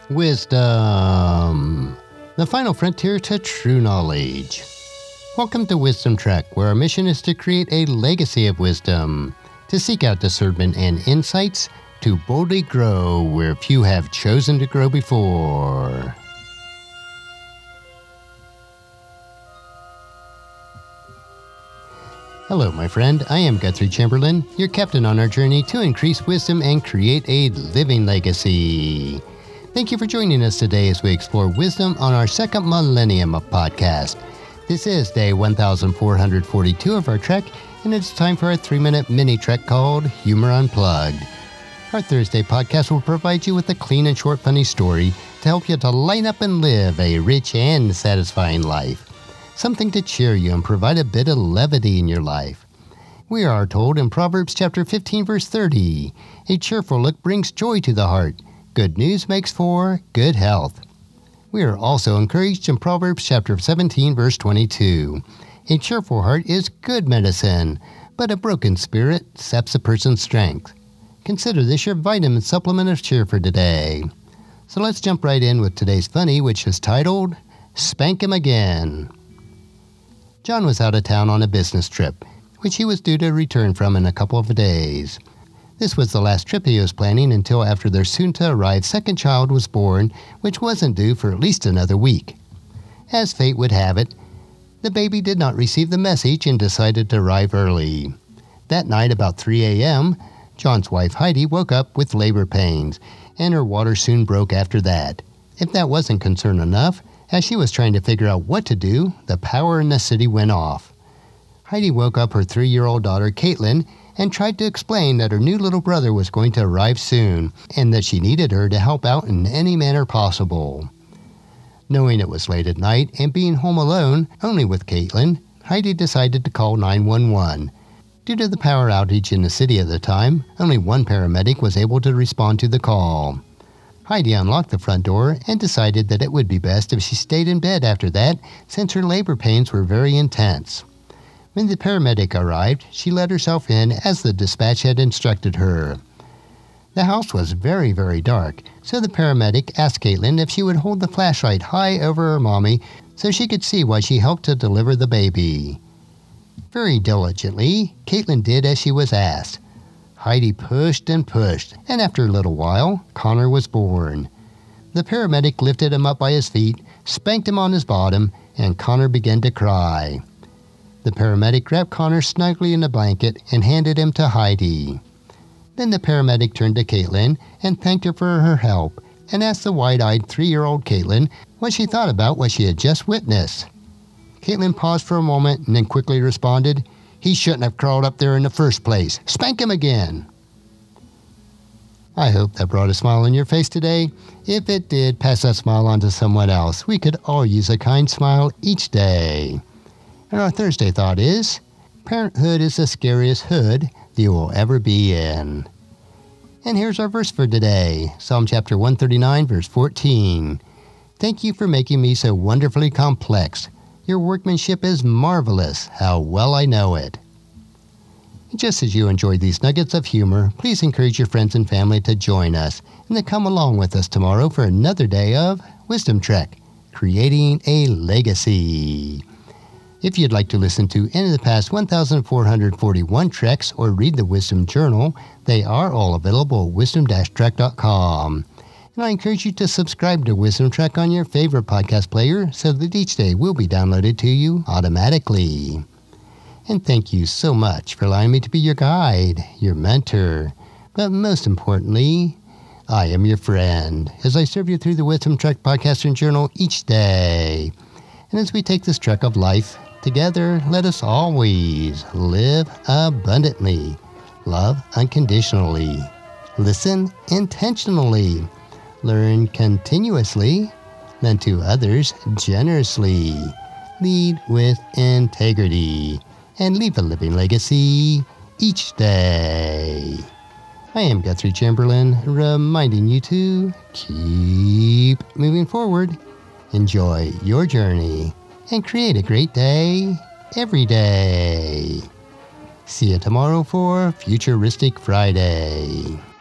Wisdom, the final frontier to true knowledge. Welcome to Wisdom Trek, where our mission is to create a legacy of wisdom, to seek out discernment and insights, to boldly grow where few have chosen to grow before. Hello, my friend. I am Guthrie Chamberlain, your captain on our journey to increase wisdom and create a living legacy. Thank you for joining us today as we explore wisdom on our second millennium of podcast. This is day 1442 of our trek, and it's time for our 3-minute mini trek called Humor Unplugged. Our Thursday podcast will provide you with a clean and short funny story to help you to line up and live a rich and satisfying life. Something to cheer you and provide a bit of levity in your life. We are told in Proverbs chapter 15 verse 30, a cheerful look brings joy to the heart. Good news makes for good health. We are also encouraged in Proverbs chapter 17 verse 22. A cheerful heart is good medicine, but a broken spirit saps a person's strength. Consider this your vitamin supplement of cheer for today. So let's jump right in with today's funny, which is titled, Spank Him Again. John was out of town on a business trip, which he was due to return from in a couple of days. This was the last trip he was planning until after their soon-to-arrive second child was born, which wasn't due for at least another week. As fate would have it, the baby did not receive the message and decided to arrive early. That night, about 3 a.m., John's wife Heidi woke up with labor pains, and her water soon broke after that. If that wasn't concern enough, as she was trying to figure out what to do, the power in the city went off. Heidi woke up her 3-year-old daughter, Caitlin, and tried to explain that her new little brother was going to arrive soon, and that she needed her to help out in any manner possible. Knowing it was late at night and being home alone, only with Caitlin, Heidi decided to call 911. Due to the power outage in the city at the time, only one paramedic was able to respond to the call. Heidi unlocked the front door and decided that it would be best if she stayed in bed after that, since her labor pains were very intense. When the paramedic arrived, she let herself in as the dispatch had instructed her. The house was very, very dark, so the paramedic asked Caitlin if she would hold the flashlight high over her mommy so she could see while she helped to deliver the baby. Very diligently, Caitlin did as she was asked. Heidi pushed and pushed, and after a little while, Connor was born. The paramedic lifted him up by his feet, spanked him on his bottom, and Connor began to cry. The paramedic grabbed Connor snugly in a blanket and handed him to Heidi. Then the paramedic turned to Caitlin and thanked her for her help and asked the wide-eyed 3-year-old Caitlin what she thought about what she had just witnessed. Caitlin paused for a moment and then quickly responded, "He shouldn't have crawled up there in the first place. Spank him again." I hope that brought a smile on your face today. If it did, pass that smile on to someone else. We could all use a kind smile each day. And our Thursday thought is, parenthood is the scariest hood you will ever be in. And here's our verse for today, Psalm chapter 139, verse 14. Thank you for making me so wonderfully complex. Your workmanship is marvelous. How well I know it. Just as you enjoyed these nuggets of humor, please encourage your friends and family to join us and to come along with us tomorrow for another day of Wisdom Trek, creating a legacy. If you'd like to listen to any of the past 1,441 treks or read the Wisdom Journal, they are all available at wisdom-trek.com. And I encourage you to subscribe to Wisdom Trek on your favorite podcast player so that each day will be downloaded to you automatically. And thank you so much for allowing me to be your guide, your mentor, but most importantly, I am your friend as I serve you through the Wisdom Trek podcast and journal each day. And as we take this trek of life together, let us always live abundantly, love unconditionally, listen intentionally, learn continuously, lend to others generously, lead with integrity, and leave a living legacy each day. I am Guthrie Chamberlain, reminding you to keep moving forward, enjoy your journey, and create a great day every day. See you tomorrow for Futuristic Friday.